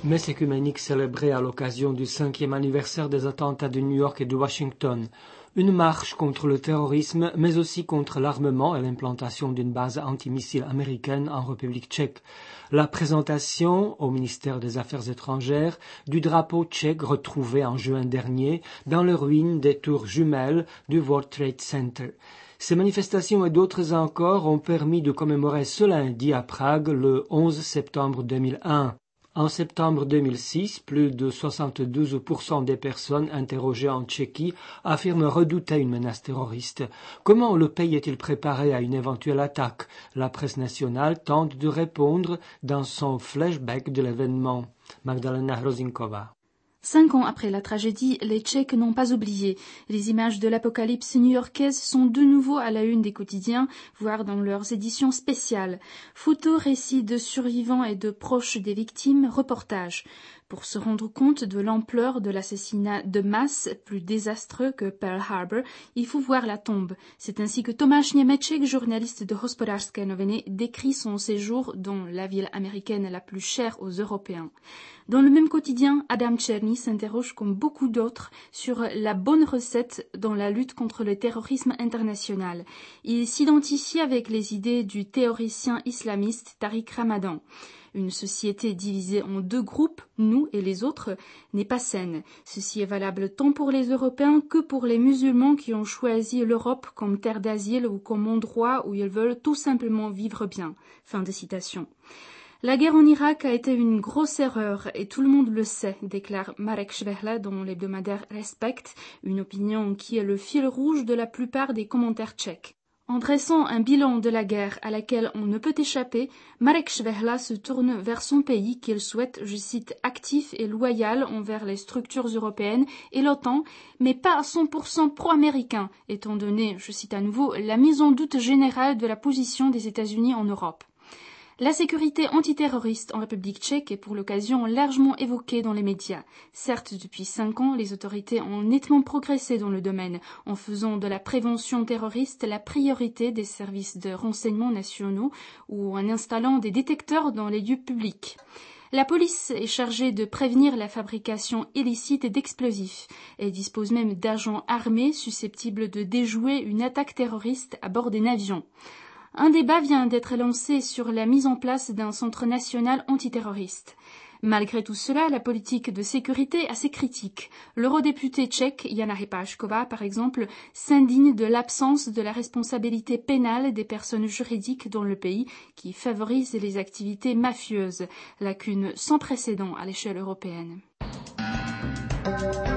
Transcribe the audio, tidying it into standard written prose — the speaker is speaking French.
Messe œcuménique célébrée à l'occasion du 5e anniversaire des attentats de New York et de Washington. Une marche contre le terrorisme, mais aussi contre l'armement et l'implantation d'une base antimissile américaine en République tchèque. La présentation au ministère des Affaires étrangères du drapeau tchèque retrouvé en juin dernier dans les ruines des tours jumelles du World Trade Center. Ces manifestations et d'autres encore ont permis de commémorer ce lundi à Prague le 11 septembre 2001. En septembre 2006, plus de 72% des personnes interrogées en Tchéquie affirment redouter une menace terroriste. Comment le pays est-il préparé à une éventuelle attaque? La presse nationale tente de répondre dans son flashback de l'événement. Magdalena Hrozinkova. 5 ans après la tragédie, les Tchèques n'ont pas oublié. Les images de l'apocalypse new-yorkaise sont de nouveau à la une des quotidiens, voire dans leurs éditions spéciales. Photos, récits de survivants et de proches des victimes, reportages. Pour se rendre compte de l'ampleur de l'assassinat de masse, plus désastreux que Pearl Harbor, il faut voir la tombe. C'est ainsi que Tomáš Němeček, journaliste de Hospodářské noviny, décrit son séjour dans la ville américaine la plus chère aux Européens. Dans le même quotidien, Adam Černý s'interroge comme beaucoup d'autres sur la bonne recette dans la lutte contre le terrorisme international. Il s'identifie avec les idées du théoricien islamiste Tariq Ramadan. Une société divisée en deux groupes, nous et les autres, n'est pas saine. Ceci est valable tant pour les Européens que pour les musulmans qui ont choisi l'Europe comme terre d'asile ou comme endroit où ils veulent tout simplement vivre bien. Fin de citation. La guerre en Irak a été une grosse erreur et tout le monde le sait, déclare Marek Švehla dans l'hebdomadaire Respect, une opinion qui est le fil rouge de la plupart des commentaires tchèques. En dressant un bilan de la guerre à laquelle on ne peut échapper, Marek Švehla se tourne vers son pays qu'il souhaite, je cite, actif et loyal envers les structures européennes et l'OTAN, mais pas à 100% pro-américain, étant donné, je cite à nouveau, la mise en doute générale de la position des États-Unis en Europe. La sécurité antiterroriste en République tchèque est pour l'occasion largement évoquée dans les médias. Certes, depuis 5 ans, les autorités ont nettement progressé dans le domaine, en faisant de la prévention terroriste la priorité des services de renseignement nationaux ou en installant des détecteurs dans les lieux publics. La police est chargée de prévenir la fabrication illicite d'explosifs et dispose même d'agents armés susceptibles de déjouer une attaque terroriste à bord d'un avion. Un débat vient d'être lancé sur la mise en place d'un centre national antiterroriste. Malgré tout cela, la politique de sécurité est assez critique. L'eurodéputée tchèque Jana Hypášková, par exemple, s'indigne de l'absence de la responsabilité pénale des personnes juridiques dans le pays qui favorise les activités mafieuses, lacune sans précédent à l'échelle européenne.